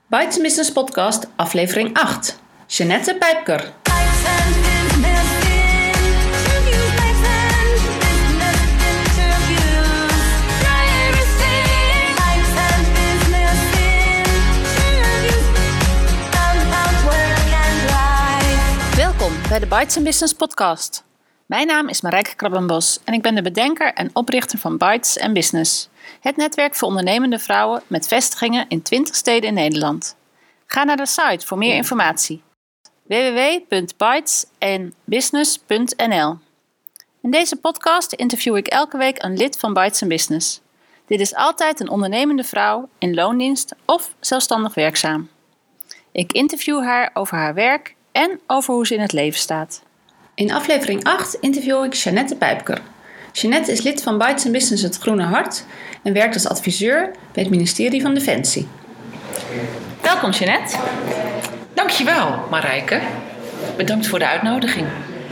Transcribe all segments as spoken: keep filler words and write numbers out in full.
Bites Business Podcast, aflevering acht. Jeanette Pijpker. Welkom bij de Bites Business Podcast. Mijn naam is Marijke Krabbenbos en ik ben de bedenker en oprichter van Bites Business. Het netwerk voor ondernemende vrouwen met vestigingen in twintig steden in Nederland. Ga naar de site voor meer informatie. w w w punt bites en business punt n l. In deze podcast interview ik elke week een lid van Bites Business. Dit is altijd een ondernemende vrouw in loondienst of zelfstandig werkzaam. Ik interview haar over haar werk en over hoe ze in het leven staat. In aflevering acht interview ik Jeanette Pijpker. Jeanette is lid van Bites Business Het Groene Hart en werkt als adviseur bij het ministerie van Defensie. Welkom Jeanette. Dankjewel Marijke. Bedankt voor de uitnodiging.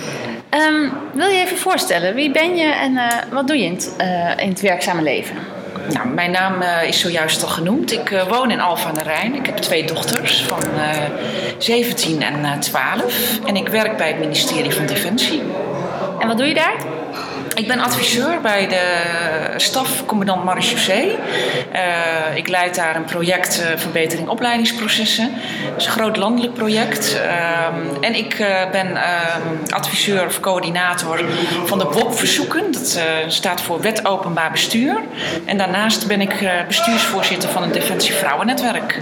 Um, wil je even voorstellen, wie ben je en uh, wat doe je in het, uh, in het werkzame leven? Nou, mijn naam uh, is zojuist al genoemd. Ik uh, woon in Alphen aan de Rijn. Ik heb twee dochters van uh, zeventien en uh, twaalf. En ik werk bij het ministerie van Defensie. En wat doe je daar? Ik ben adviseur bij de stafcommandant Marechaussee. Uh, ik leid daar een project uh, verbetering opleidingsprocessen. Dat is een groot landelijk project. Uh, en ik uh, ben uh, adviseur of coördinator van de W O P-verzoeken. Dat uh, staat voor Wet Openbaar Bestuur. En daarnaast ben ik uh, bestuursvoorzitter van het Defensie Vrouwennetwerk.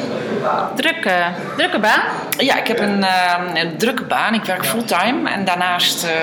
Drukke, drukke baan? Ja, ik heb een, uh, een drukke baan. Ik werk fulltime. En daarnaast uh,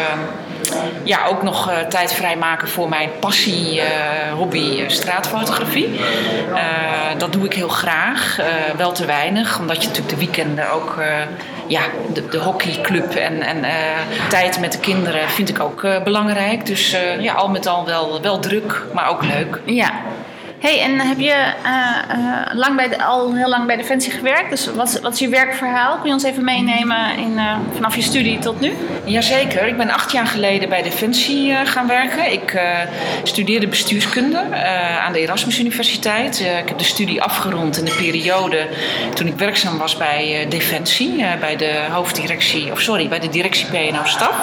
ja, ook nog uh, tijd vrijmaken voor mijn passie, uh, hobby, uh, straatfotografie. Uh, dat doe ik heel graag. Uh, wel te weinig, omdat je natuurlijk de weekenden ook... Uh, ja, de, de hockeyclub en, en uh, tijd met de kinderen vind ik ook uh, belangrijk. Dus uh, ja, al met al wel, wel druk, maar ook leuk. Ja. Hey, en heb je uh, uh, lang bij de, al heel lang bij Defensie gewerkt? Dus wat, wat is je werkverhaal? Kun je ons even meenemen in, uh, vanaf je studie tot nu? Jazeker, ik ben acht jaar geleden bij Defensie uh, gaan werken. Ik uh, studeerde bestuurskunde uh, aan de Erasmus Universiteit. Uh, ik heb de studie afgerond in de periode toen ik werkzaam was bij uh, Defensie. Uh, bij de hoofddirectie, of sorry, bij de directie P en O-staf.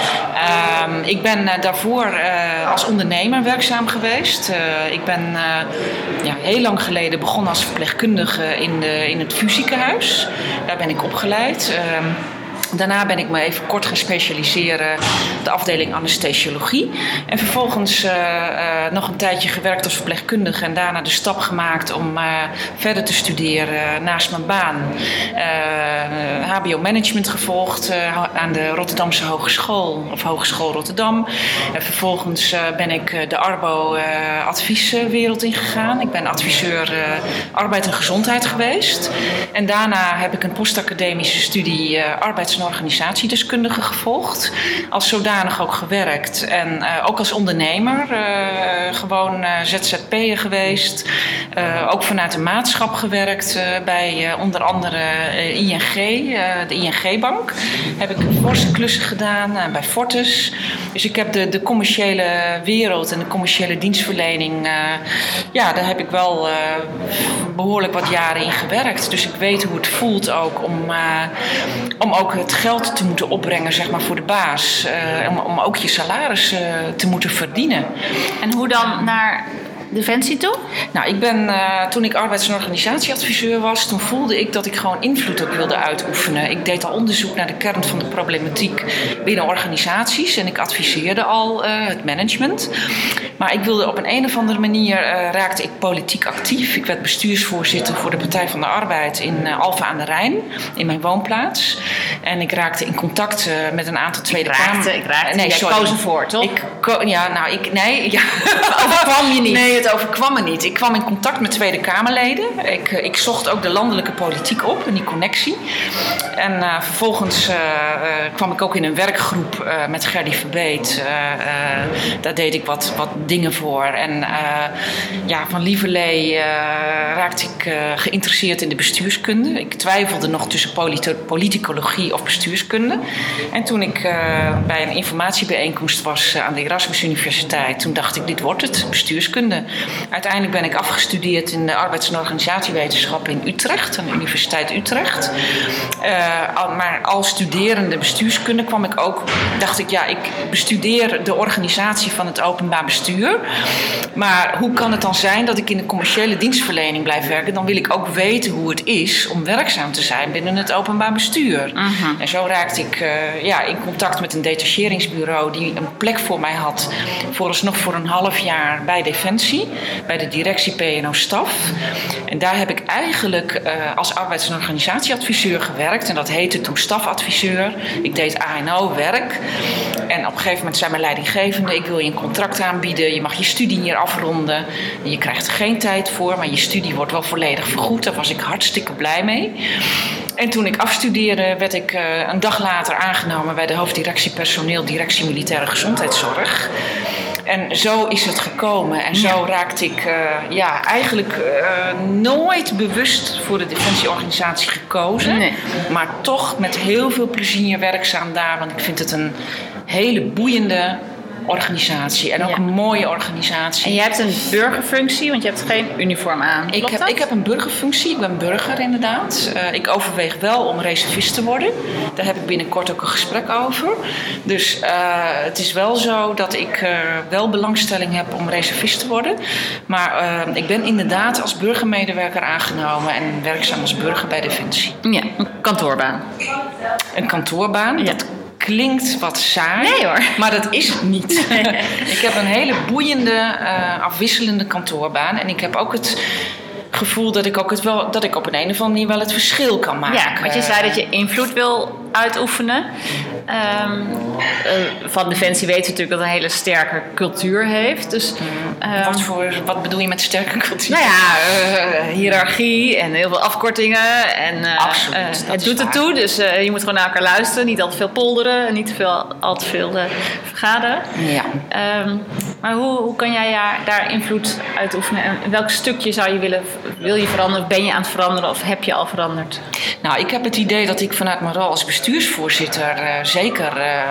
Uh, ik ben uh, daarvoor uh, als ondernemer werkzaam geweest. Uh, ik ben... Uh, Ja, heel lang geleden begonnen als verpleegkundige in, de, in het V U ziekenhuis. Daar ben ik opgeleid. Uh, Daarna ben ik me even kort gaan specialiseren op de afdeling anesthesiologie. En vervolgens uh, uh, nog een tijdje gewerkt als verpleegkundige en daarna de stap gemaakt om uh, verder te studeren naast mijn baan. Uh, H B O-management gevolgd uh, aan de Rotterdamse Hogeschool, of Hogeschool Rotterdam. En vervolgens uh, ben ik uh, de Arbo-advieswereld uh, ingegaan. Ik ben adviseur uh, arbeid en gezondheid geweest. En daarna heb ik een postacademische studie uh, arbeids- en organisatiedeskundige gevolgd. Als zodanig ook gewerkt. En uh, ook als ondernemer. Uh, gewoon uh, Z Z P'er geweest. Uh, ook vanuit de maatschap gewerkt. Uh, bij uh, onder andere uh, I N G. Uh, de I N G-bank. Heb ik forse klussen gedaan. Uh, bij Fortis. Dus ik heb de, de commerciële wereld en de commerciële dienstverlening. Uh, ja, daar heb ik wel uh, behoorlijk wat jaren in gewerkt. Dus ik weet hoe het voelt ook om, uh, om ook het geld te moeten opbrengen, zeg maar, voor de baas. Uh, om, om ook je salaris uh, te moeten verdienen. En hoe dan naar Defensie toe? Nou, ik ben, uh, toen ik arbeids- en organisatieadviseur was, toen voelde ik dat ik gewoon invloed op wilde uitoefenen. Ik deed al onderzoek naar de kern van de problematiek binnen organisaties en ik adviseerde al uh, het management. Maar ik wilde op een, een of andere manier, uh, raakte ik politiek actief. Ik werd bestuursvoorzitter voor de Partij van de Arbeid in uh, Alphen aan de Rijn, in mijn woonplaats. En ik raakte in contact uh, met een aantal Tweede Kamer... Ik raakte, nee, jij sorry. koos ervoor, toch? Ik ko- ja, nou, ik... Nee, ja. Overkwam je niet? Nee, het overkwam me niet. Ik kwam in contact met Tweede Kamerleden. Ik, uh, ik zocht ook de landelijke politiek op en die connectie. En uh, vervolgens uh, uh, kwam ik ook in een werkgroep uh, met Gerdy Verbeet. Uh, uh, daar deed ik wat, wat dingen voor. En uh, ja, van lieverlee uh, raakte ik uh, geïnteresseerd in de bestuurskunde. Ik twijfelde nog tussen polit- politicologie of bestuurskunde. En toen ik uh, bij een informatiebijeenkomst was uh, aan de Erasmus Universiteit, toen dacht ik, dit wordt het, bestuurskunde. Uiteindelijk ben ik afgestudeerd in de arbeids- en organisatiewetenschap in Utrecht, aan de Universiteit Utrecht. Uh, maar als studerende bestuurskunde kwam ik ook, dacht ik, ja, ik bestudeer de organisatie van het openbaar bestuur. Maar hoe kan het dan zijn dat ik in de commerciële dienstverlening blijf werken? Dan wil ik ook weten hoe het is om werkzaam te zijn binnen het openbaar bestuur. Uh-huh. En zo raakte ik uh, ja, in contact met een detacheringsbureau die een plek voor mij had, vooralsnog voor een half jaar bij Defensie, bij de directie P en O-staf. En daar heb ik eigenlijk uh, als arbeids- en organisatieadviseur gewerkt. En dat heette toen stafadviseur. Ik deed A en O-werk. En op een gegeven moment zei mijn leidinggevende, ik wil je een contract aanbieden. Je mag je studie hier afronden. Je krijgt er geen tijd voor, maar je studie wordt wel volledig vergoed. Daar was ik hartstikke blij mee. En toen ik afstudeerde, werd ik uh, een dag later aangenomen bij de hoofddirectie personeel, directie militaire gezondheidszorg. En zo is het gekomen. En zo ja. raakte ik uh, ja, eigenlijk uh, nooit bewust voor de defensieorganisatie gekozen. Nee. Maar toch met heel veel plezier werkzaam daar. Want ik vind het een hele boeiende organisatie. En ook ja. een mooie organisatie. En je hebt een burgerfunctie, want je hebt geen uniform aan. Ik heb, ik heb een burgerfunctie. Ik ben burger inderdaad. Uh, ik overweeg wel om reservist te worden. Daar heb ik binnenkort ook een gesprek over. Dus uh, het is wel zo dat ik uh, wel belangstelling heb om reservist te worden. Maar uh, ik ben inderdaad als burgermedewerker aangenomen en werkzaam als burger bij Defensie. Ja, een kantoorbaan. Een kantoorbaan. Ja. Dat klinkt wat saai, nee, hoor. Maar dat is het niet. Ik heb een hele boeiende, uh, afwisselende kantoorbaan. En ik heb ook het gevoel dat ik ook het wel, dat ik op een, een of andere manier wel het verschil kan maken. Ja, want je zei dat je invloed wil uitoefenen. Um, uh, van Defensie weten we natuurlijk dat het een hele sterke cultuur heeft. Dus, um, wat, voor, wat bedoel je met sterke cultuur? Nou ja, uh, hiërarchie en heel veel afkortingen. En, uh, Absoluut, uh, het doet ertoe, dus uh, je moet gewoon naar elkaar luisteren. Niet al te veel polderen, niet te veel, al te veel uh, vergaderen. Ja. Um, maar hoe, hoe kan jij daar invloed uitoefenen? En in welk stukje zou je willen, wil je veranderen? Of ben je aan het veranderen of heb je al veranderd? Nou, ik heb het idee dat ik vanuit mijn rol als bestuursvoorzitter uh, zeker uh, uh,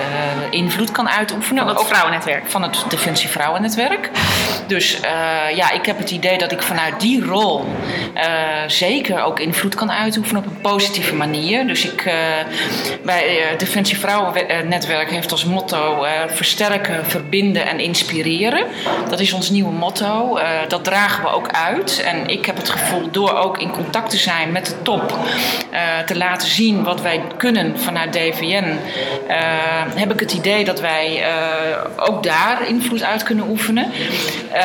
invloed kan uitoefenen. Van het vrouwennetwerk. Van het Defensie Vrouwennetwerk. Dus uh, ja, ik heb het idee dat ik vanuit die rol uh, zeker ook invloed kan uitoefenen op een positieve manier. Dus ik uh, bij uh, Defensie Vrouwennetwerk heeft als motto uh, versterken, verbinden en inspireren. Dat is ons nieuwe motto. Uh, dat dragen we ook uit. En ik heb het gevoel door ook in contact te zijn met de top, uh, te laten zien wat wij kunnen vanuit D V N, uh, heb ik het idee dat wij uh, ook daar invloed uit kunnen oefenen. Uh,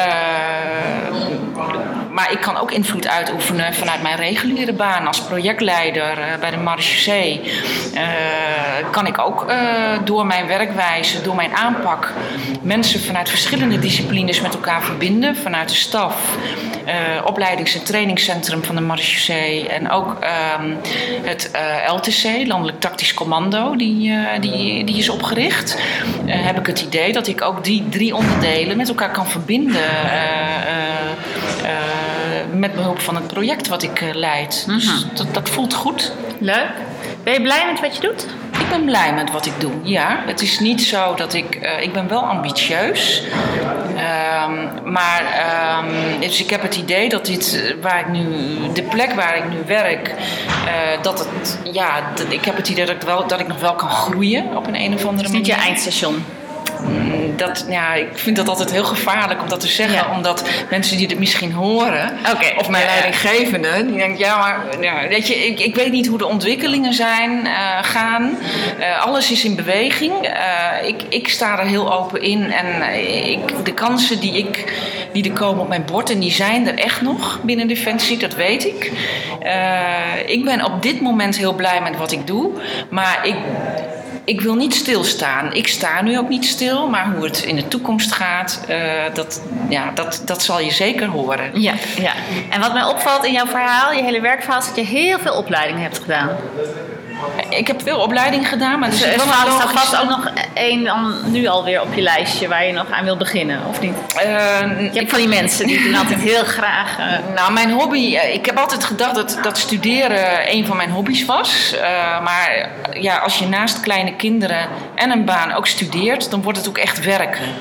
maar ik kan ook invloed uitoefenen vanuit mijn reguliere baan als projectleider uh, bij de Marechaussee. Uh, kan ik ook uh, door mijn werkwijze, door mijn aanpak, mensen vanuit verschillende disciplines met elkaar verbinden. Vanuit de staf, uh, opleidings- en trainingscentrum van de Marechaussee en ook uh, het uh, L T C, Landelijk Tactisch Commando, die, uh, die, die is opgericht. Uh, heb ik het idee dat ik ook die drie onderdelen met elkaar kan verbinden. Uh, uh, uh, met behulp van het project wat ik uh, leid. Mm-hmm. Dus dat, dat voelt goed. Leuk. Ben je blij met wat je doet? Ik ben blij met wat ik doe, ja. Het is niet zo dat ik... Uh, ik ben wel ambitieus. Um, maar... Um, dus ik heb het idee dat dit... Waar ik nu... De plek waar ik nu werk... Uh, dat het... Ja, dat, ik heb het idee dat ik, wel, dat ik nog wel kan groeien op een, een of andere manier. Het is niet je eindstation. Dat, ja, ik vind dat altijd heel gevaarlijk om dat te zeggen. Ja. Omdat mensen die het misschien horen... Okay. Of mijn leidinggevende... Die denken, ja, maar... Ja, weet je, ik, ik weet niet hoe de ontwikkelingen zijn, uh, gaan. Uh, alles is in beweging. Uh, ik, ik sta er heel open in. En uh, ik, de kansen die, ik, die er komen op mijn bord... En die zijn er echt nog binnen Defensie. Dat weet ik. Uh, ik ben op dit moment heel blij met wat ik doe. Maar ik... Ik wil niet stilstaan. Ik sta nu ook niet stil, maar hoe het in de toekomst gaat, uh, dat, ja, dat, dat zal je zeker horen. Ja, ja. En wat mij opvalt in jouw verhaal, je hele werkverhaal, is dat je heel veel opleidingen hebt gedaan. Ik heb veel opleiding gedaan, maar dus er er staat vast ook nog één dan nu alweer op je lijstje waar je nog aan wil beginnen, of niet? Uh, je hebt van die mensen die doen altijd heel graag. Uh... Nou, mijn hobby, uh, ik heb altijd gedacht dat, dat studeren een van mijn hobby's was. Uh, maar ja, als je naast kleine kinderen en een baan ook studeert, dan wordt het ook echt werken.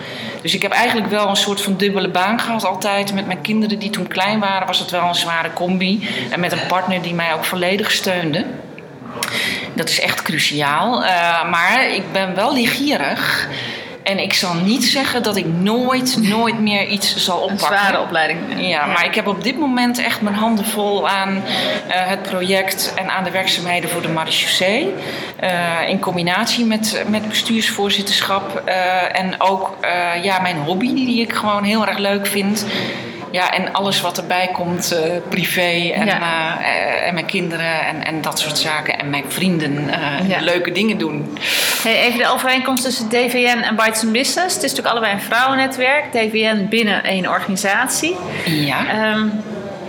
Dus ik heb eigenlijk wel een soort van dubbele baan gehad altijd. Met mijn kinderen die toen klein waren was het wel een zware combi. En met een partner die mij ook volledig steunde. Dat is echt cruciaal. Uh, maar ik ben wel liefgierig. En ik zal niet zeggen dat ik nooit, nooit meer iets zal oppakken. Een zware opleiding. Ja, maar ik heb op dit moment echt mijn handen vol aan uh, het project en aan de werkzaamheden voor de marechaussee. Uh, in combinatie met, met bestuursvoorzitterschap. Uh, en ook uh, ja, mijn hobby die ik gewoon heel erg leuk vind. Ja, en alles wat erbij komt, uh, privé en, ja. uh, en mijn kinderen en, en dat soort zaken. En mijn vrienden uh, ja. leuke dingen doen. Hey, even de overeenkomst tussen D V N en Bites and Business. Het is natuurlijk allebei een vrouwennetwerk. D V N binnen één organisatie. Ja. Um,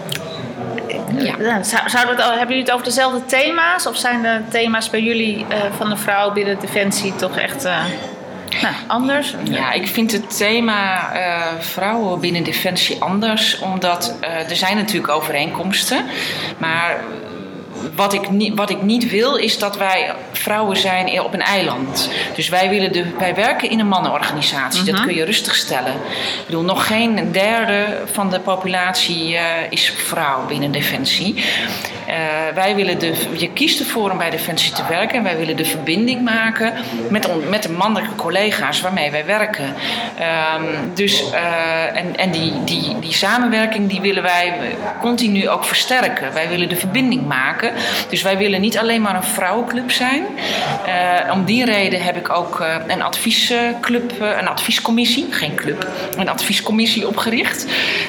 ja. Zou, zou dat, hebben jullie het over dezelfde thema's? Of zijn de thema's bij jullie uh, van de vrouw binnen Defensie toch echt... Uh, Nou, anders? Ja, ik vind het thema uh, vrouwen binnen Defensie anders. Omdat uh, er zijn natuurlijk overeenkomsten. Maar wat ik, niet, wat ik niet wil is dat wij vrouwen zijn op een eiland. Dus wij, willen de, wij werken in een mannenorganisatie. Mm-hmm. Dat kun je rustig stellen. Ik bedoel, nog geen derde van de populatie uh, is vrouw binnen Defensie. Uh, wij willen de, je kiest ervoor om bij Defensie te werken. En wij willen de verbinding maken met, on, met de mannelijke collega's waarmee wij werken. Um, dus, uh, en en die, die, die samenwerking die willen wij continu ook versterken. Wij willen de verbinding maken. Dus wij willen niet alleen maar een vrouwenclub zijn. Uh, om die reden heb ik ook uh, een adviesclub, uh, een adviescommissie, geen club, een adviescommissie opgericht.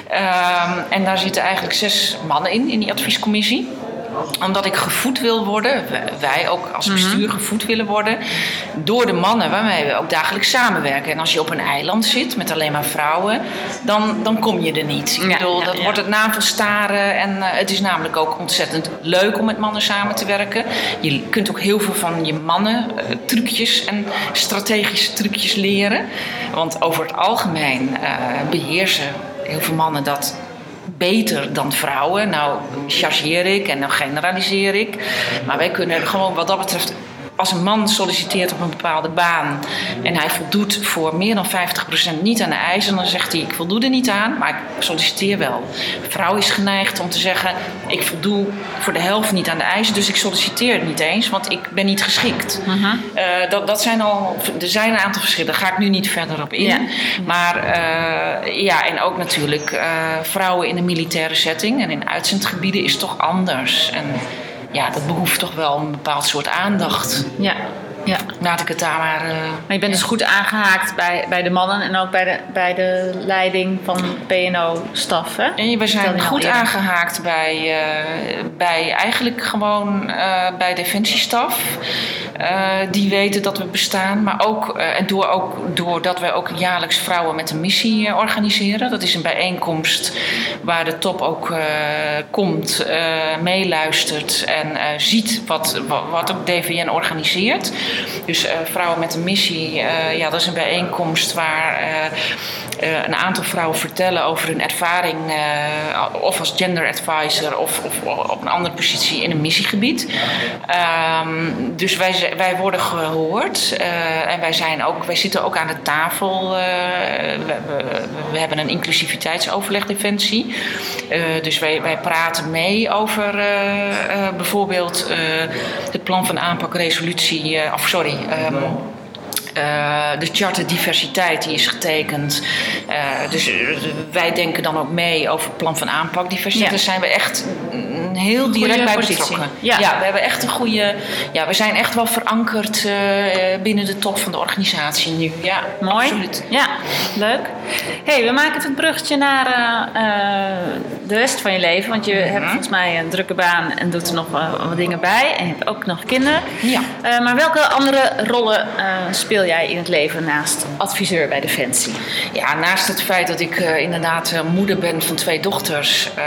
Uh, en daar zitten eigenlijk zes mannen in, in die adviescommissie. Omdat ik gevoed wil worden, wij ook als bestuur gevoed willen worden, door de mannen waarmee we ook dagelijks samenwerken. En als je op een eiland zit met alleen maar vrouwen, dan, dan kom je er niet. Ik bedoel, ja, ja, ja. dat wordt het navelstaren. En uh, het is namelijk ook ontzettend leuk om met mannen samen te werken. Je kunt ook heel veel van je mannen uh, trucjes en strategische trucjes leren. Want over het algemeen uh, beheersen heel veel mannen dat beter dan vrouwen. Nou chargeer ik en dan generaliseer ik. Maar wij kunnen er gewoon wat dat betreft... Als een man solliciteert op een bepaalde baan en hij voldoet voor meer dan vijftig procent niet aan de eisen, dan zegt hij: ik voldoe er niet aan, maar ik solliciteer wel. Een vrouw is geneigd om te zeggen: ik voldoe voor de helft niet aan de eisen, dus ik solliciteer niet eens, want ik ben niet geschikt. Uh-huh. Uh, dat, dat zijn al, er zijn een aantal verschillen, daar ga ik nu niet verder op in. Ja. Maar uh, ja, en ook natuurlijk uh, vrouwen in een militaire setting en in uitzendgebieden is toch anders. En ja, dat behoeft toch wel een bepaald soort aandacht. Ja, ja. Laat ik het daar maar... Uh, maar je bent dus goed aangehaakt bij, bij de mannen en ook bij de, bij de leiding van P N O-staf, hè? En we zijn goed aangehaakt bij, uh, bij eigenlijk gewoon uh, bij defensiestaf. Uh, die weten dat we bestaan. Maar ook, uh, en door ook, doordat wij ook jaarlijks Vrouwen met een Missie uh, organiseren. Dat is een bijeenkomst waar de top ook uh, komt, uh, meeluistert en uh, ziet wat, wat, wat ook D V N organiseert. Dus uh, Vrouwen met een Missie, uh, ja, dat is een bijeenkomst waar uh, uh, een aantal vrouwen vertellen over hun ervaring, uh, of als gender advisor of, of op een andere positie in een missiegebied. Um, dus wij, wij worden gehoord uh, en wij, zijn ook, wij zitten ook aan de tafel. Uh, we, we, we hebben een inclusiviteitsoverleg Defensie. Uh, dus wij, wij praten mee over uh, uh, bijvoorbeeld uh, het plan van aanpak resolutie. Uh, of sorry. Um, Uh, de charter diversiteit die is getekend. Uh, dus uh, wij denken dan ook mee over het plan van aanpak diversiteit. Ja. Daar zijn we echt mm, heel direct bij betrokken. Ja. ja, we hebben echt een goede. Ja, we zijn echt wel verankerd uh, binnen de top van de organisatie nu. Ja, mooi. Absoluut. Ja, leuk. Hey, we maken het bruggetje naar uh, uh, de rest van je leven. Want je mm-hmm. hebt volgens mij een drukke baan en doet er nog uh, wat dingen bij. En je hebt ook nog kinderen. Ja. Uh, maar welke andere rollen uh, speel jij in het leven naast adviseur bij Defensie? Ja, naast het feit dat ik uh, inderdaad uh, moeder ben van twee dochters, uh,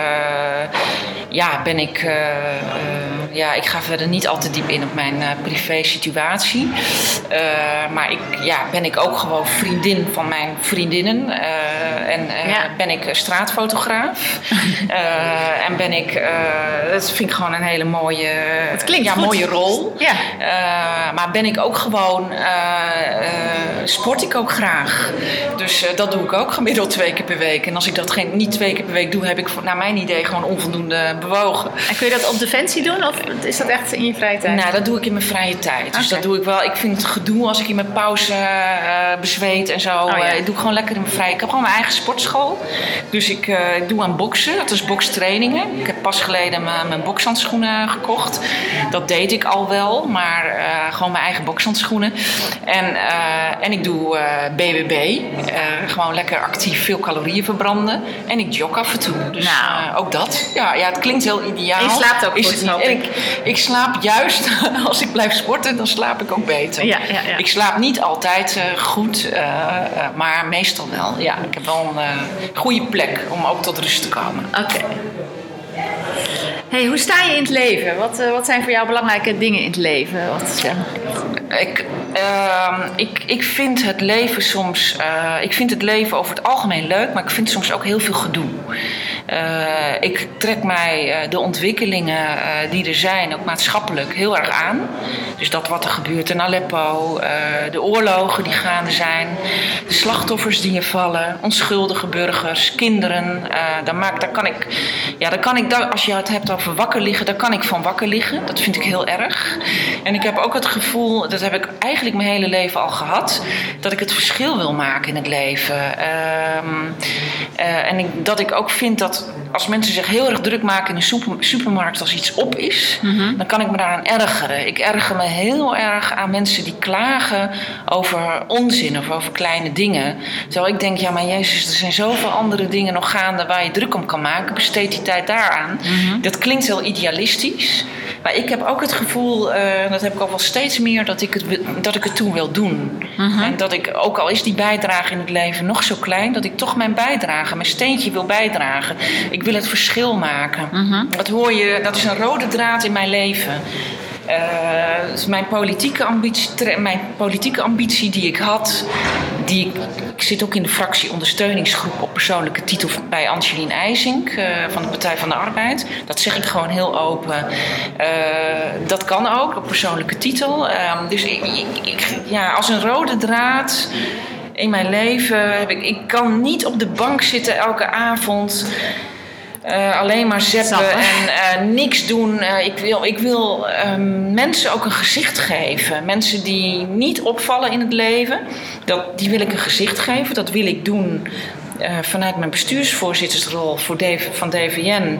ja, ben ik, uh, uh, ja, ik ga verder niet al te diep in op mijn uh, privé situatie. Uh, maar ik, ja, ben ik ook gewoon vriendin van mijn vriendinnen uh, en uh, ja. ben ik straatfotograaf. Uh, en ben ik, uh, dat vind ik gewoon een hele mooie, het klinkt ja, goed. mooie rol. Ja. Uh, maar ben ik ook gewoon, uh, uh, sport ik ook graag. Dus uh, dat doe ik ook gemiddeld twee keer per week. En als ik dat geen, niet twee keer per week doe, heb ik naar mijn idee gewoon onvoldoende bewogen. En kun je dat op Defensie doen of is dat echt in je vrije tijd? Nou, dat doe ik in mijn vrije tijd. Dus okay. dat doe ik wel. Ik vind het gedoe als ik in mijn pauze uh, bezweet en zo. Oh, ja. uh, ik doe gewoon lekker in mijn vrije. Ik heb gewoon mijn eigen sportschool. Dus ik uh, doe aan boksen. Dat is bokstrainingen. Ik heb pas geleden mijn, mijn bokshandschoenen gekocht. Dat deed ik al wel, maar uh, gewoon mijn eigen bokshandschoenen. En, uh, en ik doe uh, B B B. Uh, gewoon lekker actief veel calorieën verbranden. En ik jog af en toe. Dus nou. uh, ook dat. Ja, ja, het klinkt heel ideaal. Je slaapt ook goed, snap ik. ik. Ik slaap juist, als ik blijf sporten, dan slaap ik ook beter. Ja, ja, ja. Ik slaap niet altijd uh, goed, uh, uh, maar meestal wel. Ja, ik heb wel een uh, goede plek om ook tot rust te komen. Oké. Okay. Hey, hoe sta je in het leven? Wat, uh, wat zijn voor jou belangrijke dingen in het leven? Wat, ja. ik, uh, ik, ik vind het leven soms... Uh, ik vind het leven over het algemeen leuk, maar ik vind soms ook heel veel gedoe. Uh, ik trek mij uh, de ontwikkelingen uh, die er zijn, ook maatschappelijk, heel erg aan. Dus dat wat er gebeurt in Aleppo, uh, de oorlogen die gaande zijn, de slachtoffers die er vallen, onschuldige burgers, kinderen. Uh, daar, maak, daar kan ik, ja, daar kan ik, daar, als je het hebt over wakker liggen, daar kan ik van wakker liggen. Dat vind ik heel erg. En ik heb ook het gevoel, dat heb ik eigenlijk mijn hele leven al gehad, dat ik het verschil wil maken in het leven. Uh, uh, en ik, dat ik ook vind dat als mensen zich heel erg druk maken in een super, supermarkt als iets op is, mm-hmm. dan kan ik me daaraan ergeren. Ik erger me heel erg aan mensen die klagen over onzin of over kleine dingen. Terwijl ik denk, ja maar Jezus, er zijn zoveel andere dingen nog gaande waar je druk om kan maken. Besteed die tijd daaraan. Mm-hmm. Dat klinkt heel idealistisch. Maar ik heb ook het gevoel, uh, dat heb ik al wel steeds meer, dat ik het, dat ik het toen wil doen. Mm-hmm. En dat ik, ook al is die bijdrage in het leven nog zo klein, dat ik toch mijn bijdrage, mijn steentje wil bijdragen. Ik wil het verschil maken. Mm-hmm. Dat hoor je, dat is een rode draad in mijn leven. Uh, dus mijn, politieke ambitie, mijn politieke ambitie die ik had, die ik, ik zit ook in de fractie ondersteuningsgroep op persoonlijke titel bij Angelien IJsink uh, van de Partij van de Arbeid. Dat zeg ik gewoon heel open. Uh, dat kan ook op persoonlijke titel. Uh, dus ik, ik, ik, ja, als een rode draad in mijn leven heb ik, ik kan niet op de bank zitten elke avond. Uh, alleen maar zeppen en uh, niks doen. Uh, ik wil, ik wil uh, mensen ook een gezicht geven. Mensen die niet opvallen in het leven, dat, die wil ik een gezicht geven. Dat wil ik doen uh, vanuit mijn bestuursvoorzittersrol voor D V, van D V N.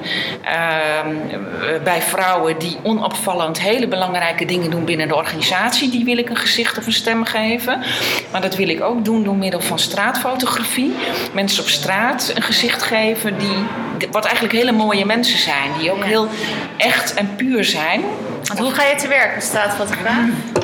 Uh, bij vrouwen die onopvallend hele belangrijke dingen doen binnen de organisatie. Die wil ik een gezicht of een stem geven. Maar dat wil ik ook doen door middel van straatfotografie. Mensen op straat een gezicht geven die... wat eigenlijk hele mooie mensen zijn. Die ook heel echt en puur zijn. Want hoe ga je te werk als straatfotograaf?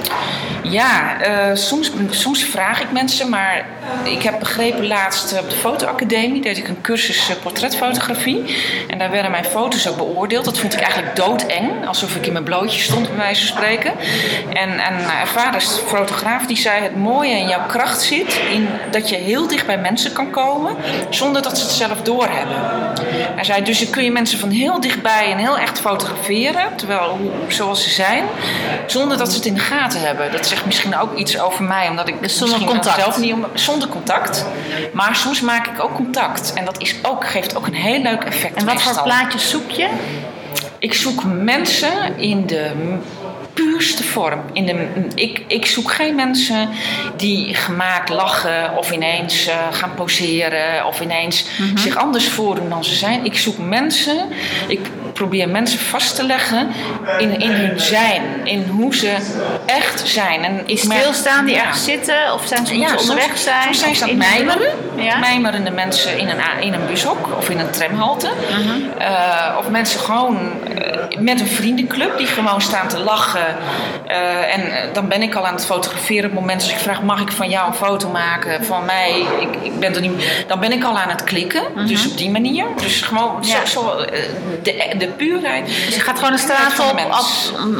Ja, uh, soms, soms vraag ik mensen. Maar ik heb begrepen laatst op de fotoacademie deed ik een cursus uh, portretfotografie. En daar werden mijn foto's ook beoordeeld. Dat vond ik eigenlijk doodeng. Alsof ik in mijn blootje stond, bij wijze van spreken. En, en uh, ervaren fotograaf die zei: het mooie in jouw kracht zit in dat je heel dicht bij mensen kan komen zonder dat ze het zelf doorhebben. Hij zei, dus kun je mensen van heel dichtbij en heel echt fotograferen, terwijl zoals ze zijn, zonder dat ze het in de gaten hebben. Dat zegt misschien ook iets over mij, omdat ik dus zonder contact. zelf niet om, zonder contact. Maar soms maak ik ook contact en dat is ook, geeft ook een heel leuk effect. En wat voor plaatjes zoek je? Ik zoek mensen in de puurste vorm. In de, ik, ik zoek geen mensen die gemaakt lachen of ineens uh, gaan poseren of ineens mm-hmm. zich anders voordoen dan ze zijn. Ik zoek mensen, ik probeer mensen vast te leggen in, in hun zijn, in hoe ze echt zijn. En ik stilstaan die ja. ergens zitten of zijn ze ja, onderweg soms, zijn? Soms zijn ze aan het mijmeren. Ja? Mijmerende mensen in een, in een bushok of in een tramhalte. Mm-hmm. Uh, of mensen gewoon uh, met een vriendenclub die gewoon staan te lachen. Uh, en uh, dan ben ik al aan het fotograferen. Op het moment dat ik vraag, mag ik van jou een foto maken? Van mij, ik, ik ben er niet. Dan ben ik al aan het klikken. Mm-hmm. Dus op die manier. Dus gewoon ja. zo, zo, uh, de, de puurheid. Dus je gaat gewoon de straat op. Af,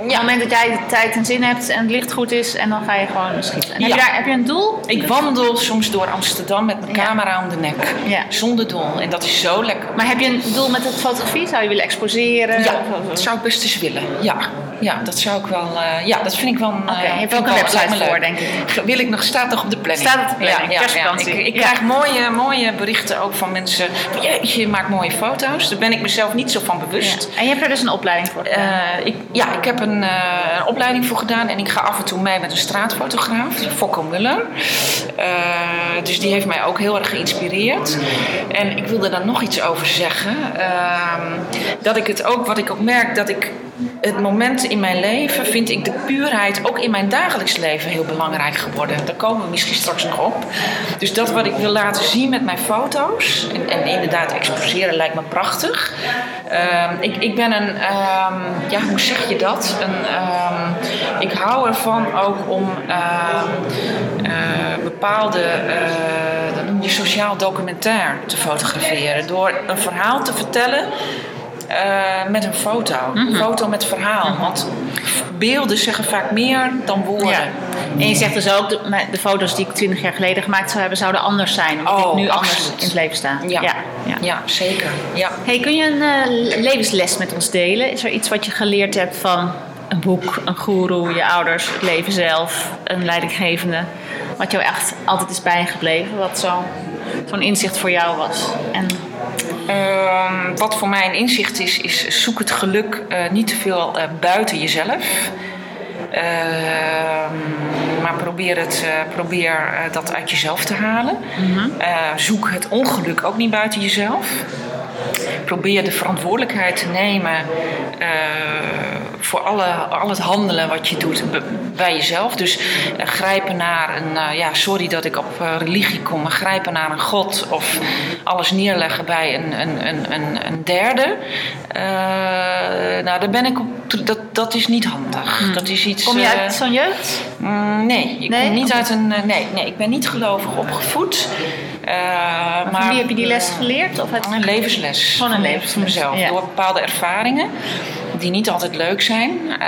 op het moment dat jij de tijd en zin hebt en het licht goed is en dan ga je gewoon schieten. En heb, Ja. je daar, heb je een doel? Ik wandel soms door Amsterdam met mijn Ja. camera om de nek. Ja. Zonder doel. En dat is zo lekker. Maar heb je een doel met het fotografie? Zou je willen exposeren? Ja, Of- dat zou ik best eens willen. Ja, ja dat zou ik wel. Uh, ja, dat vind ik wel. Een, Oké, uh, je hebt vind ook ik een wel- website lijkt me voor, leuk. denk ik. Wil ik nog, staat nog op de planning. Staat op de planning, Ja, ja, ja. kerstvakantie. Ik, ik Ja. krijg mooie, mooie berichten ook van mensen. Van, jeetje, je maakt mooie foto's. Daar ben ik mezelf niet zo van bewust. Ja. En je hebt er dus een opleiding voor gedaan? Uh, ik, ja, ik heb een, uh, een opleiding voor gedaan en ik ga af en toe mee met een straatfotograaf, Fokko Muller. Uh, dus die heeft mij ook heel erg geïnspireerd. En ik wilde daar nog iets over zeggen. Uh, dat ik het ook, wat ik ook merk, dat ik het moment in mijn leven vind ik de puurheid ook in mijn dagelijks leven heel belangrijk geworden. Daar komen we misschien straks nog op. Dus dat wat ik wil laten zien met mijn foto's en, en inderdaad exposeren lijkt me prachtig. Uh, ik, ik ben een, um, ja, hoe zeg je dat? Een, um, ik hou ervan ook om uh, uh, bepaalde, uh, dat noem je sociaal documentaire te fotograferen. Door een verhaal te vertellen uh, met een foto. Mm-hmm. Een foto met verhaal. Mm-hmm. Want beelden zeggen vaak meer dan woorden. Ja. En je zegt dus ook, de, de foto's die ik twintig jaar geleden gemaakt zou hebben, zouden anders zijn. Omdat oh, ik nu absoluut. anders in het leven sta. Ja, ja. ja. ja zeker. Ja. Hey, kun je een uh, levensles met ons delen? Is er iets wat je geleerd hebt van een boek, een goeroe, je ouders, het leven zelf, een leidinggevende? Wat jou echt altijd is bijgebleven? Wat zo, zo'n inzicht voor jou was? En Uh, wat voor mij een inzicht is, is zoek het geluk uh, niet te veel uh, buiten jezelf. Uh, maar probeer, het, uh, probeer uh, dat uit jezelf te halen. Mm-hmm. Uh, zoek het ongeluk ook niet buiten jezelf. Probeer de verantwoordelijkheid te nemen uh, voor alle, al het handelen wat je doet bij jezelf. Dus uh, grijpen naar een, uh, ja, sorry dat ik op uh, religie kom, maar grijpen naar een god of alles neerleggen bij een, een, een, een, een derde. Uh, nou, daar ben ik op, dat, dat is niet handig. Hmm. Dat is iets, kom je uit uh, zo'n jeugd? Mm, nee, ik nee? kom niet uit een. Uh, nee, nee, ik ben niet gelovig opgevoed. Uh, maar, maar van wie heb je die les geleerd? Of het... Een levensles. Gewoon een levensles. Voor mezelf. Ja. Door bepaalde ervaringen die niet altijd leuk zijn. Uh,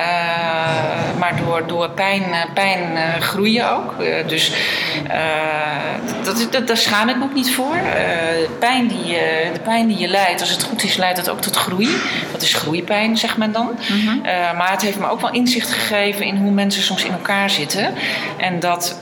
maar door, door pijn, uh, pijn uh, groeien ook. Uh, dus uh, dat, dat, daar schaam ik me ook niet voor. Uh, pijn die, uh, de pijn die je lijdt, als het goed is, leidt het ook tot groei. Dat is groeipijn, zegt men dan. Mm-hmm. Uh, maar het heeft me ook wel inzicht gegeven in hoe mensen soms in elkaar zitten. En dat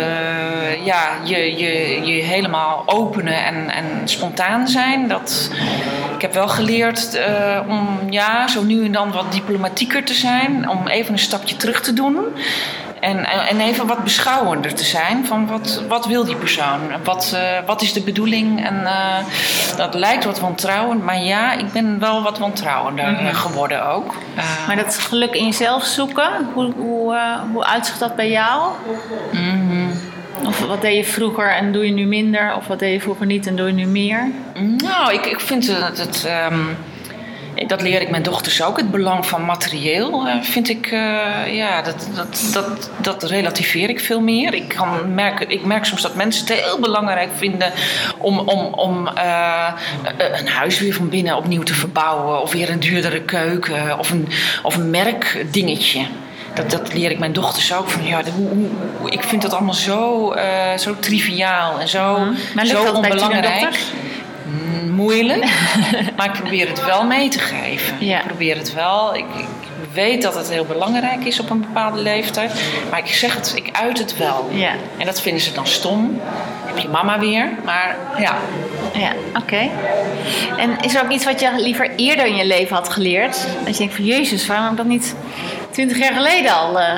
uh, ja, je, je, je helemaal openen en, en spontaan zijn. Dat, ik heb wel geleerd uh, om ja, zo nu en dan wat diplomatieker te zijn. Om even een stapje terug te doen. En, en even wat beschouwender te zijn van wat, wat wil die persoon? Wat, uh, wat is de bedoeling? En uh, dat lijkt wat wantrouwend, maar ja, ik ben wel wat wantrouwender mm-hmm. geworden ook. Uh, maar dat geluk in jezelf zoeken, hoe, hoe, uh, hoe uitzicht dat bij jou? Mm-hmm. Of wat deed je vroeger en doe je nu minder? Of wat deed je vroeger niet en doe je nu meer? Nou, ik, ik vind het... het um, dat leer ik mijn dochters ook. Het belang van materieel uh, vind ik... Uh, ja, dat, dat, dat, dat relativeer ik veel meer. Ik, kan merken, ik merk soms dat mensen het heel belangrijk vinden... om, om, om uh, een huis weer van binnen opnieuw te verbouwen... of weer een duurdere keuken of een, of een merkdingetje. Dat, dat leer ik mijn dochters ook. Van, ja, de, hoe, hoe, ik vind dat allemaal zo, uh, zo triviaal en zo, mm. maar zo dat onbelangrijk. Moeilijk, maar ik probeer het wel mee te geven. Ja. Ik probeer het wel. Ik, ik weet dat het heel belangrijk is op een bepaalde leeftijd, maar ik zeg het, ik uit het wel. Ja. En dat vinden ze dan stom. Heb je mama weer, maar ja. Ja, oké. Okay. En is er ook iets wat je liever eerder in je leven had geleerd? Dat je denkt van, jezus, waarom heb ik dat niet twintig jaar geleden al uh,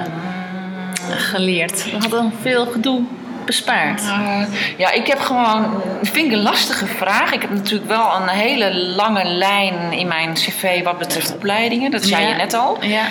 geleerd? Dat had dan veel gedoe bespaard. Uh, ja, ik heb gewoon... Dat vind ik een lastige vraag. Ik heb natuurlijk wel een hele lange lijn in mijn cv wat betreft opleidingen. Dat zei ja. je net al. Ja.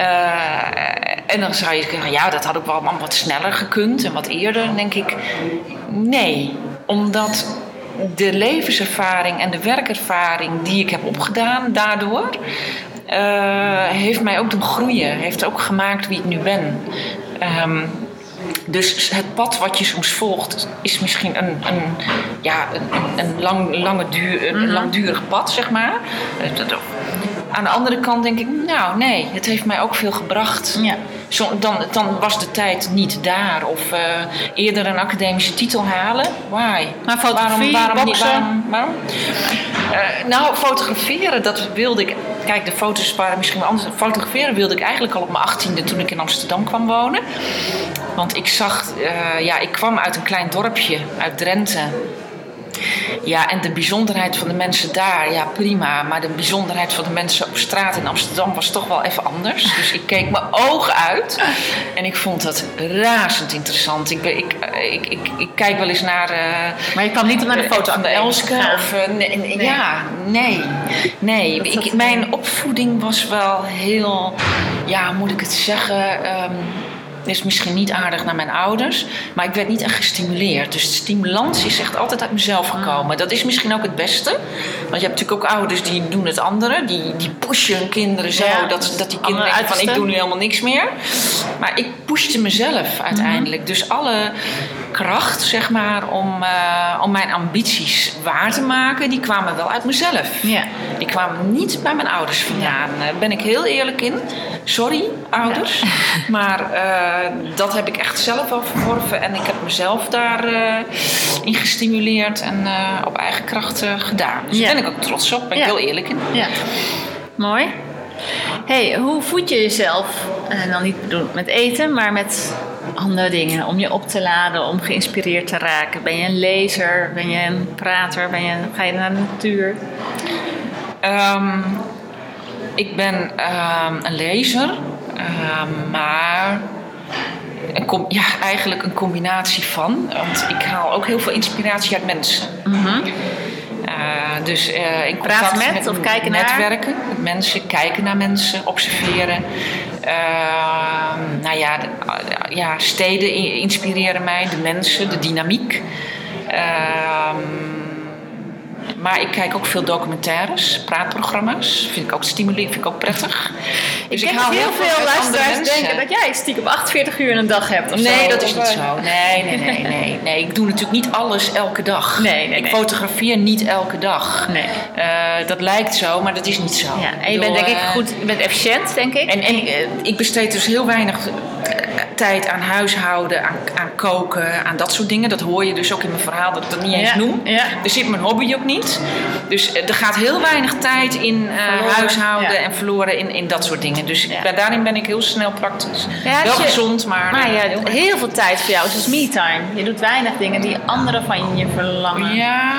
Uh, en dan zou je zeggen, ja, dat had ook wel allemaal wat sneller gekund en wat eerder. Dan denk ik, nee. Omdat de levenservaring en de werkervaring die ik heb opgedaan daardoor... Uh, heeft mij ook doen groeien. Heeft ook gemaakt wie ik nu ben. Um, Dus het pad wat je soms volgt is misschien een, een, ja, een, een lang, lange duur, een mm-hmm. langdurig pad, zeg maar. aan de andere kant denk ik, nou nee, het heeft mij ook veel gebracht. Ja. Zo, dan, dan was de tijd niet daar. Of uh, eerder een academische titel halen. Why? Maar fotografie, waarom, waarom boksen? Niet, waarom, waarom? Uh, nou, fotograferen, dat wilde ik... Kijk, de foto's waren misschien wel anders. Fotograferen wilde ik eigenlijk al op mijn achttiende toen ik in Amsterdam kwam wonen. Want ik zag... Uh, ja, ik kwam uit een klein dorpje, uit Drenthe. Ja, en de bijzonderheid van de mensen daar, ja prima. Maar de bijzonderheid van de mensen op straat in Amsterdam was toch wel even anders. Dus ik keek mijn ogen uit. En ik vond dat razend interessant. Ik, ik, ik, ik, ik kijk wel eens naar... Uh, maar je kwam niet naar de foto van de Elske. Of, uh, nee, nee. Ja, nee. nee. Ik, mijn opvoeding was wel heel... Ja, moet ik het zeggen... Um, is misschien niet aardig naar mijn ouders, maar ik werd niet echt gestimuleerd. Dus de stimulans is echt altijd uit mezelf gekomen. Dat is misschien ook het beste. Want je hebt natuurlijk ook ouders die doen het andere. Die, die pushen hun kinderen zo, ja, dat, dat die kinderen denken van ik doe nu helemaal niks meer. Maar ik pushte mezelf uiteindelijk. Mm-hmm. Dus alle kracht, zeg maar, om, uh, om mijn ambities waar te maken, die kwamen wel uit mezelf. Ja. Die kwamen niet bij mijn ouders vandaan. Daar ben ik heel eerlijk in. Sorry, ouders. Ja. Maar uh, dat heb ik echt zelf wel verworven. En ik heb mezelf daarin uh, gestimuleerd en uh, op eigen kracht uh, gedaan. Dus ja. Daar ben ik ook trots op. Daar ben ik ja. heel eerlijk in. Ja. Mooi. Hey, hoe voed je jezelf? En dan niet bedoeld met eten, maar met andere dingen. Om je op te laden, om geïnspireerd te raken. Ben je een lezer? Ben je een prater? Ben je, ga je naar de natuur? Um, ik ben um, een lezer. Um, maar een com- ja, eigenlijk een combinatie van. Want ik haal ook heel veel inspiratie uit mensen. Mm-hmm. Uh, dus uh, in contact met, met of kijken netwerken, naar? met mensen, kijken naar mensen, observeren. Uh, nou ja, de, uh, ja, steden inspireren mij, de mensen, de dynamiek. Uh, Maar ik kijk ook veel documentaires, praatprogramma's. Vind ik ook stimulerend, vind ik ook prettig. Dus ik, ik hou heel veel luisteraars denken dat jij stiekem achtveertig uur in een dag hebt of nee, zo. dat is niet zo. Nee, nee, nee, nee, nee. Ik doe natuurlijk niet alles elke dag. Nee, nee, ik nee. fotografeer niet elke dag. Nee. Uh, dat lijkt zo, maar dat is niet zo. Ja, en je bent denk ik goed, je bent efficiënt, denk ik. En, en uh, ik besteed dus heel weinig tijd aan huishouden, aan, aan koken, aan dat soort dingen. Dat hoor je dus ook in mijn verhaal, dat ik dat niet eens ja, noem. Ja. Er zit mijn hobby ook niet. Dus er gaat heel weinig tijd in uh, huishouden ja. en verloren in, in dat soort dingen. Dus ja. ben, daarin ben ik heel snel praktisch. Ja, wel je, gezond, maar... Maar ja, heel, heel veel tijd voor jou is dus me-time. Je doet weinig dingen die anderen van je verlangen. Ja...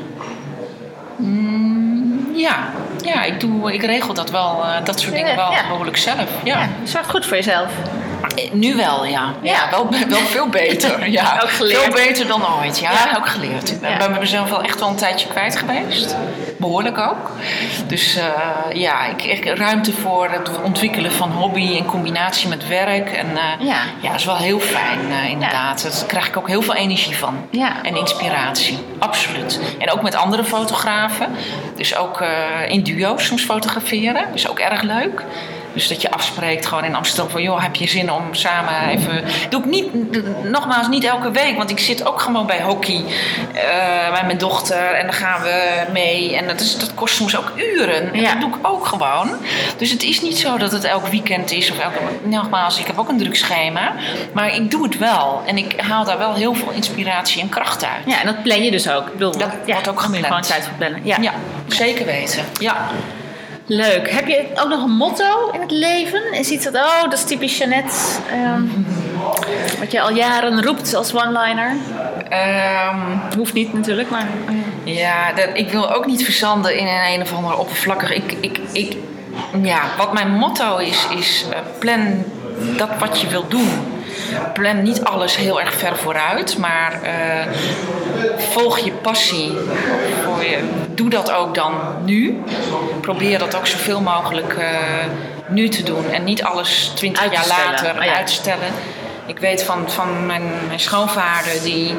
Mm, ja. Ja, ik, doe, ik regel dat wel, uh, dat soort dingen wel ja. behoorlijk zelf. Ja. Ja, je zorgt goed voor jezelf. Nu wel, ja. Ja, ja wel, wel veel beter. Ja. Ook geleerd. Veel beter dan ooit. Ja, ja. Ook geleerd. Ik ben ja. bij mezelf wel echt wel een tijdje kwijt geweest. Behoorlijk ook. Dus uh, ja, ik, ik ruimte voor het ontwikkelen van hobby in combinatie met werk. En uh, ja. ja, dat is wel heel fijn uh, inderdaad. Ja. Daar krijg ik ook heel veel energie van. Ja. En inspiratie. Absoluut. En ook met andere fotografen. Dus ook uh, in duo's soms fotograferen. Dus ook erg leuk. Dus dat je afspreekt gewoon in Amsterdam van... joh, heb je zin om samen even... Doe ik niet, nogmaals, niet elke week. Want ik zit ook gewoon bij hockey. Uh, bij mijn dochter. En dan gaan we mee. En dat, is, dat kost soms ook uren. En ja. dat doe ik ook gewoon. Dus het is niet zo dat het elk weekend is. Of elke, nogmaals, ik heb ook een druk schema. Maar ik doe het wel. En ik haal daar wel heel veel inspiratie en kracht uit. Ja, en dat plan je dus ook. Ik bedoel, dat ja, wordt ook gepland. Gewoon tijd voor plannen. Ja, ja zeker weten. Ja. Leuk. Heb je ook nog een motto in het leven? Is iets dat, oh, dat is typisch Jeannette. Um, wat je al jaren roept als one-liner? Um, Hoeft niet natuurlijk, maar... Uh. Ja, dat, ik wil ook niet verzanden in een, een of andere oppervlakkig... Ik, ik, ik, ja, wat mijn motto is, is uh, plan dat wat je wilt doen. Plan niet alles heel erg ver vooruit, maar uh, volg je passie. Voor je, doe dat ook dan nu. Probeer dat ook zoveel mogelijk uh, nu te doen en niet alles twintig jaar later oh, ja. uitstellen. Ik weet van, van mijn, mijn schoonvader, die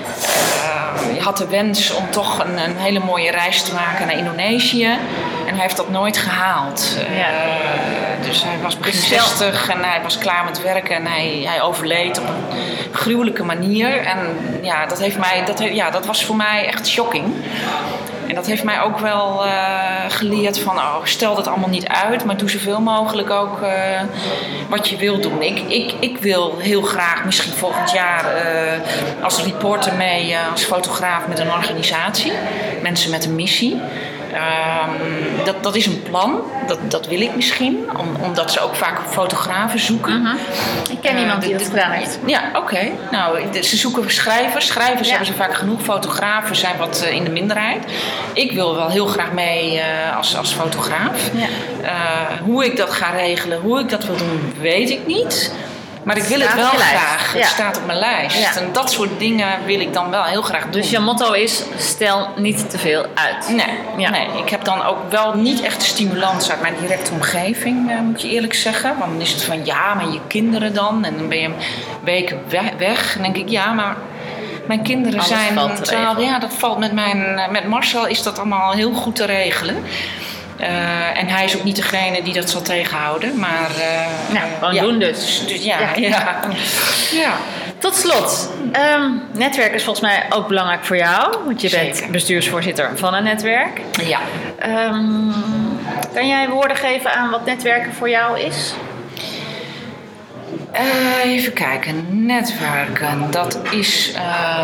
uh, had de wens om toch een, een hele mooie reis te maken naar Indonesië. En hij heeft dat nooit gehaald. Ja. Uh, dus hij was begin zestig en hij was klaar met werken en hij, hij overleed op een gruwelijke manier. En ja, dat, heeft mij, dat, ja, dat was voor mij echt shocking. En dat heeft mij ook wel uh, geleerd van, oh, stel dat allemaal niet uit, maar doe zoveel mogelijk ook uh, wat je wil doen. Ik, ik, ik wil heel graag misschien volgend jaar uh, als reporter mee, uh, als fotograaf met een organisatie. Mensen met een missie. Um, dat, dat is een plan, dat, dat wil ik misschien, om, omdat ze ook vaak fotografen zoeken. Uh-huh. Ik ken uh, iemand die de, dat de, gedaan heeft. Ja, oké. Okay. Nou, de, ze zoeken schrijvers. Schrijvers ja. hebben ze vaak genoeg. Fotografen zijn wat uh, in de minderheid. Ik wil wel heel graag mee uh, als, als fotograaf. Ja. Uh, hoe ik dat ga regelen, hoe ik dat wil doen, weet ik niet. Maar ik wil het wel graag. Ja. Het staat op mijn lijst. Ja. En dat soort dingen wil ik dan wel heel graag doen. Dus je motto is, stel niet te veel uit. Nee, ja. nee, ik heb dan ook wel niet echt de stimulans uit mijn directe omgeving, uh, moet je eerlijk zeggen. Want dan is het van, ja, maar je kinderen dan? En dan ben je een week weg. En dan denk ik, ja, maar mijn kinderen Alles zijn... Terwijl, ja, dat valt met, mijn, met Marcel is dat allemaal heel goed te regelen. Uh, en hij is ook niet degene die dat zal tegenhouden, maar... Uh, ja, gewoon ja. doen dus. dus ja, ja. ja. ja. Tot slot, um, netwerk is volgens mij ook belangrijk voor jou, want je Zeker. bent bestuursvoorzitter van een netwerk. Ja. Um, kan jij woorden geven aan wat netwerken voor jou is? Uh, even kijken, netwerken, dat is... Uh,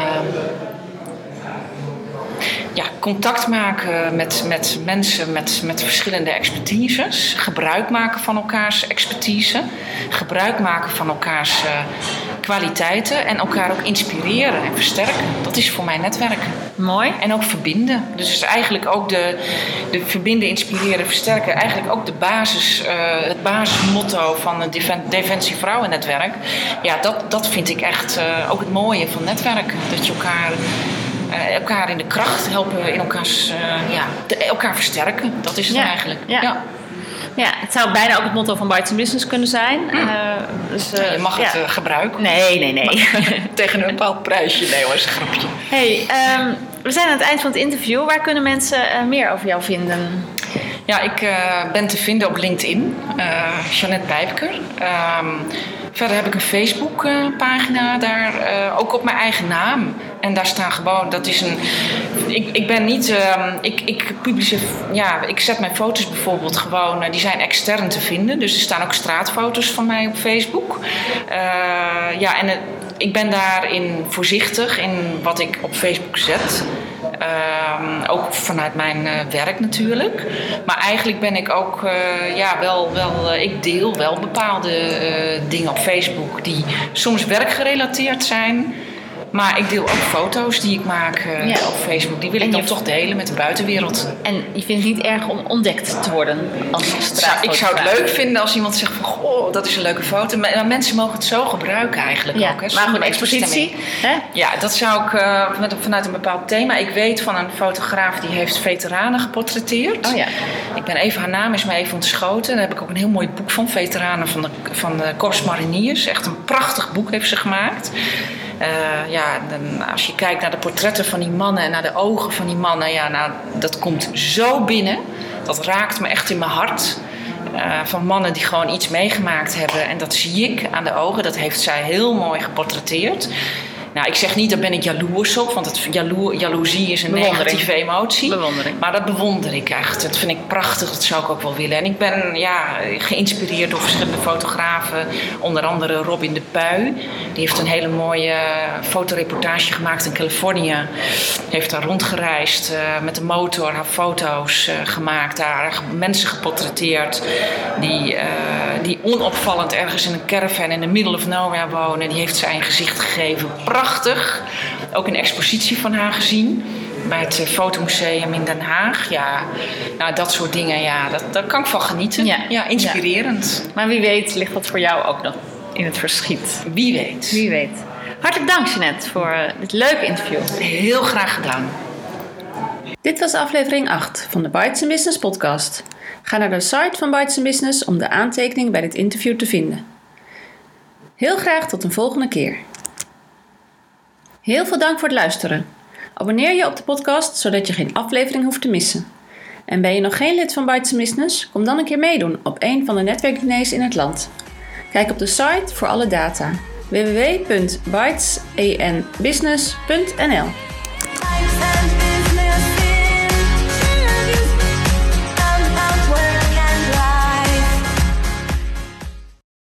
Ja, contact maken met, met mensen met, met verschillende expertises. Gebruik maken van elkaars expertise. Gebruik maken van elkaars uh, kwaliteiten. En elkaar ook inspireren en versterken. Dat is voor mij netwerken. Mooi. En ook verbinden. Dus is eigenlijk ook de, de verbinden, inspireren, versterken. Eigenlijk ook de basis, uh, het basismotto van het Defensie Vrouwennetwerk. Ja, dat, dat vind ik echt uh, ook het mooie van netwerken. Dat je elkaar... Uh, elkaar in de kracht helpen, in elkaars, uh, ja, de, elkaar versterken. Dat is het ja, eigenlijk. Ja. Ja. ja, het zou bijna ook het motto van Bites and Business kunnen zijn. Mm. Uh, dus, uh, ja, je mag ja. het uh, gebruiken. Nee, nee, nee. Tegen een bepaald prijsje. Nee hoor, is een grapje. Hey, um, we zijn aan het eind van het interview. Waar kunnen mensen uh, meer over jou vinden? Ja, ik uh, ben te vinden op LinkedIn. Uh, Jeannette Pijpker. Um, verder heb ik een Facebook uh, pagina daar. Uh, ook op mijn eigen naam. En daar staan gewoon, dat is een... Ik, ik ben niet... Uh, ik, ik publiceer... Ja, ik zet mijn foto's bijvoorbeeld gewoon... Uh, die zijn extern te vinden. Dus er staan ook straatfoto's van mij op Facebook. Uh, ja, en uh, ik ben daarin voorzichtig in wat ik op Facebook zet. Uh, ook vanuit mijn uh, werk natuurlijk. Maar eigenlijk ben ik ook... Uh, ja, wel... wel uh, ik deel wel bepaalde uh, dingen op Facebook... die soms werkgerelateerd zijn... Maar ik deel ook foto's die ik maak uh, ja. op Facebook. Die wil ik en dan je... toch delen met de buitenwereld. En je vindt het niet erg om ontdekt te worden als straatfotograaf? Ik zou het leuk vinden als iemand zegt van... Goh, dat is een leuke foto. Maar mensen mogen het zo gebruiken eigenlijk ja, ook. Hè, maar goed, een expositie. Hè? Ja, dat zou ik uh, met, vanuit een bepaald thema... Ik weet van een fotograaf die heeft veteranen geportretteerd. Oh ja. Ik ben even, haar naam is me even ontschoten. Daar heb ik ook een heel mooi boek van. Veteranen van de, van de Corps Mariniers. Echt een prachtig boek heeft ze gemaakt. Uh, ja, dan, als je kijkt naar de portretten van die mannen en naar de ogen van die mannen, ja, nou, dat komt zo binnen. Dat raakt me echt in mijn hart. Uh, van mannen die gewoon iets meegemaakt hebben. En dat zie ik aan de ogen. Dat heeft zij heel mooi geportretteerd. Nou, ik zeg niet, daar ben ik jaloers op, want het, jalo- jaloezie is een negatieve emotie. Bewondering. Maar dat bewonder ik echt. Dat vind ik prachtig, dat zou ik ook wel willen. En ik ben ja, geïnspireerd door verschillende fotografen. Onder andere Robin de Puy. Die heeft een hele mooie fotoreportage gemaakt in Californië. Heeft daar rondgereisd uh, met de motor, haar foto's uh, gemaakt. Daar mensen geportretteerd die, uh, die onopvallend ergens in een caravan in the middle of nowhere wonen. Die heeft zij een gezicht gegeven. Prachtig. Ook een expositie van haar gezien. Bij het Fotomuseum in Den Haag. Ja, nou, dat soort dingen, ja, dat, daar kan ik van genieten. Ja, ja inspirerend. Ja. Maar wie weet ligt dat voor jou ook nog in het verschiet. Wie weet. Wie weet. Hartelijk dank, Jeannette, voor uh, dit leuke interview. Heel graag gedaan. Dit was aflevering acht van de Bites and Business podcast. Ga naar de site van Bites and Business om de aantekeningen bij dit interview te vinden. Heel graag tot een volgende keer. Heel veel dank voor het luisteren. Abonneer je op de podcast, zodat je geen aflevering hoeft te missen. En ben je nog geen lid van Bites and Business? Kom dan een keer meedoen op een van de netwerkdiners in het land. Kijk op de site voor alle data. w w w punt bites and business punt n l